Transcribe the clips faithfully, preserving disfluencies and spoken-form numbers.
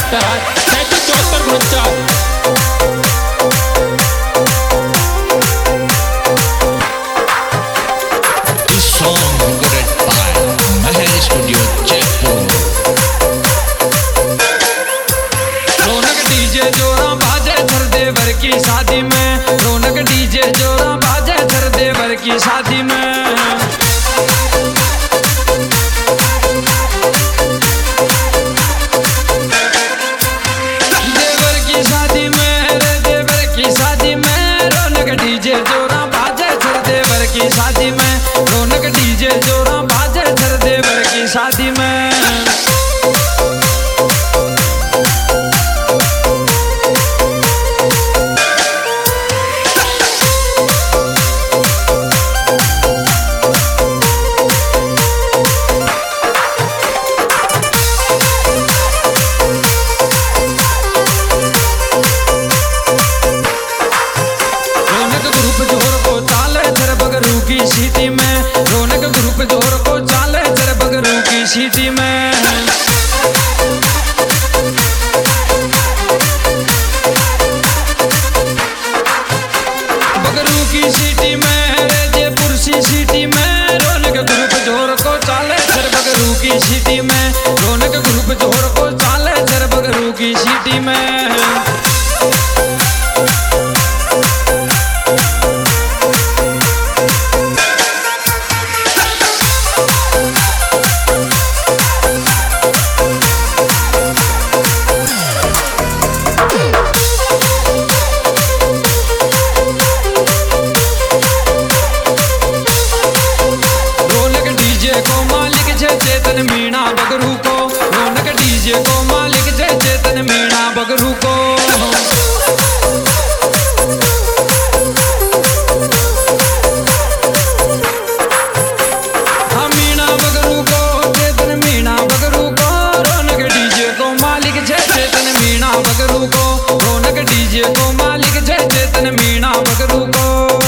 बहत्तर आठ सैंतीस चौहत्तर उनचास। की शादी में रौनक डीजे जोरा बाजे धर देवर की शादी में। देवर की शादी में रे देवर की शादी में रौनक डीजे जोरा बाजे धर देवर की शादी में। रौनक डीजे जोरा बाजे धर देवर की शादी में। सिटी में रौनक ग्रुप जोर को चाले चर बगरू की सिटी में। बगरू की सिटी में रे जयपुर सी सिटी में रौनक ग्रुप जोर को चाले चर बगरू की सिटी में। रौनक ग्रुप जोर को चाले चर बगरू की सिटी में। चेतन मीणा बगरू को रौनक डीजे को मालिक जय चेतन मीणा बगरू को। हाँ मीणा बगरू को चेतन मीणा बगरू को रौनक डीजे को मालिक जय चेतन मीणा बगरू को। रौनक डीजे को मालिक जय चेतन मीणा बगरू को।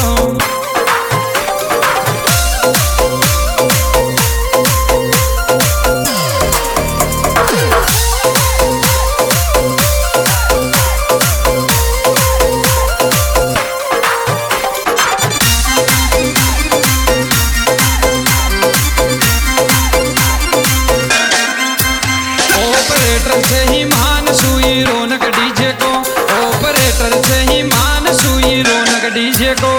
ऑपरेटर से ही मान सुई रौनक डीजे को। ऑपरेटर से ही मान सुई रौनक डीजे को।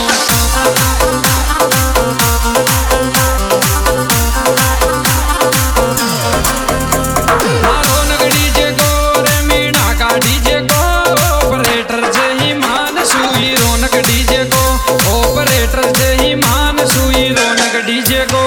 रौनक डीजे को रे मीणा का डीजे को। ऑपरेटर से ही मान सुई रौनक डीजे को। ऑपरेटर से ही मान सुई रौनक डीजे को।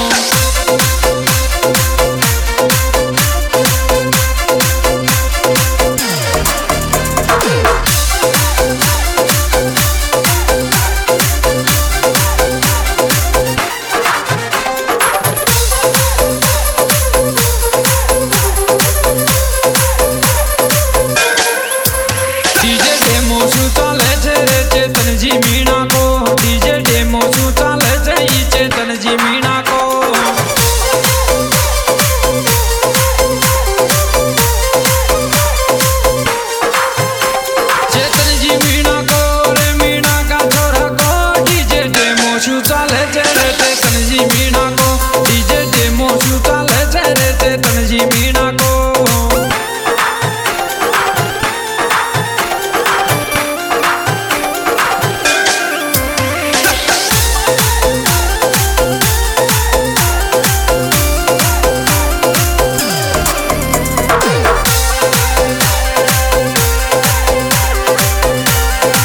चेतन जी मीणा को डीजे डेमो शू चाले जाई चेतन जी मीणा को। चेतन जी मीणा को रे मीणा का छोरा को डीजे डेमो शू चाले चेरे चेतन जी मीणा को। डीजे डेमो शू चाले चेरे चेतन जी मीणा को।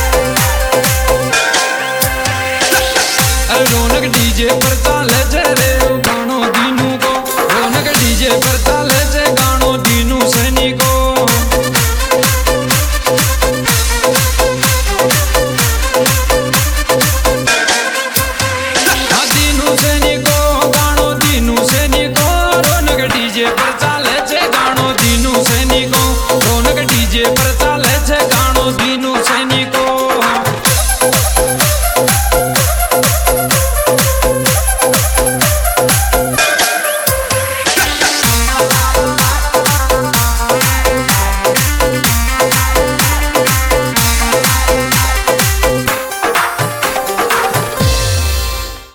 रौनक डीजे पर चाले चेरे